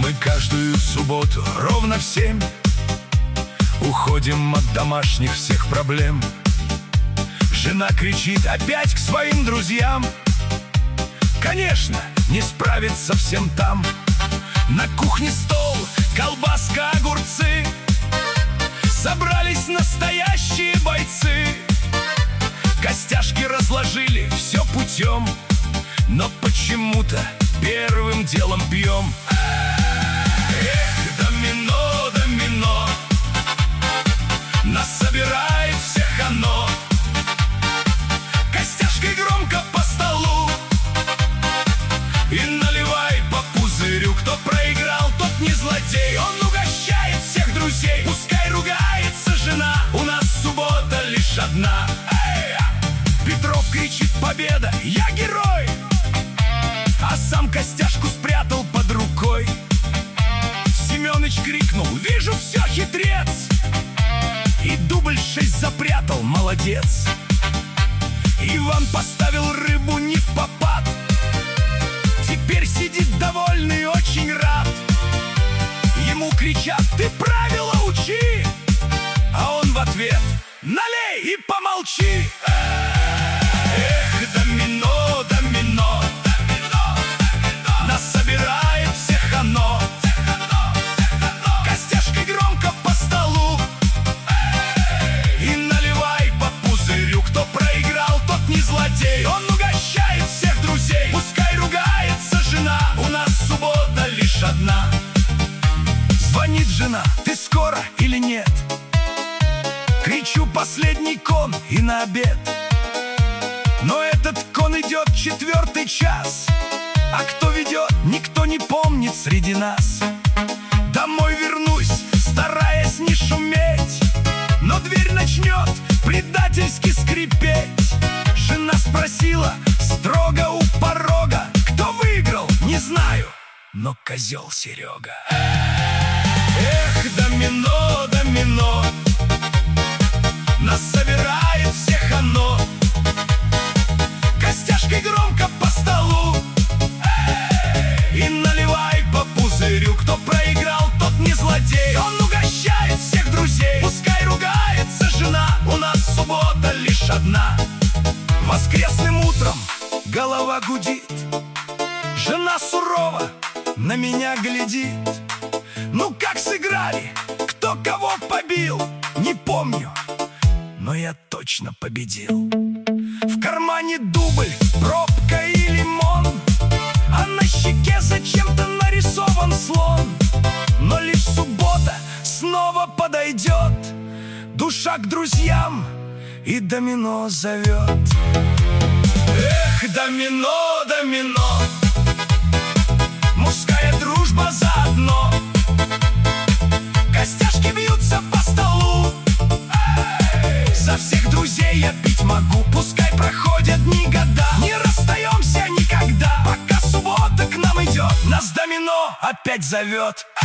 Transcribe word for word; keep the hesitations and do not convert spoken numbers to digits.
Мы каждую субботу ровно в семь уходим от домашних всех проблем. Жена кричит опять к своим друзьям. Конечно, не справится всем там. На кухне стол, колбаска, огурцы. Собрались настоящие бойцы. Костяшки разложили все путем, но почему-то первым делом пьем. Эх, домино, домино, нас собирает всех оно. Костяшкой громко по столу и наливай по пузырю. Кто проиграл, тот не злодей. Он угощает всех друзей. Пускай ругается жена, у нас суббота лишь одна. Эй! Петров кричит: победа, я герой! А сам костяшку спрятал под рукой. Семёныч крикнул: вижу, все, хитрец! И дубль шесть запрятал, молодец. Иван поставил рыбу не впопад. Теперь сидит довольный, очень рад. Ему кричат: ты правила учи! А он в ответ: налей и помолчи! Эх, домино, домино, домино, домино, нас собирает всех оно. Костяшкой громко по столу и наливай по пузырю. Кто проиграл, тот не злодей. Он угощает всех друзей. Пускай ругается жена, у нас суббота лишь одна. Звонит жена: ты скоро или нет? Кричу: последний кон и на обед. Но этот кон идет четвертый час, а кто ведет, никто не помнит среди нас. Домой вернусь, стараясь не шуметь, но дверь начнет предательски скрипеть. Жена спросила строго у порога: кто выиграл, не знаю, но козел Серега. Эх, домино, домино, нас собирает всех оно. Костяшкой громко по столу и наливай по пузырю. Кто проиграл, тот не злодей. Он угощает всех друзей. Пускай ругается жена, у нас суббота лишь одна. Воскресным утром голова гудит. Жена сурово на меня глядит. Ну как сыграли, кто кого побил, не помню, но я точно победил. В кармане дубль, пробка и лимон, а на щеке зачем-то нарисован слон. Но лишь суббота снова подойдет, душа к друзьям и домино зовет. Эх, домино, домино, мужская дружба заодно. Костяшки бьются по столу. За всех друзей я пить могу. Пускай проходят дни, года, не расстаемся никогда, пока суббота к нам идет. Нас домино опять зовет.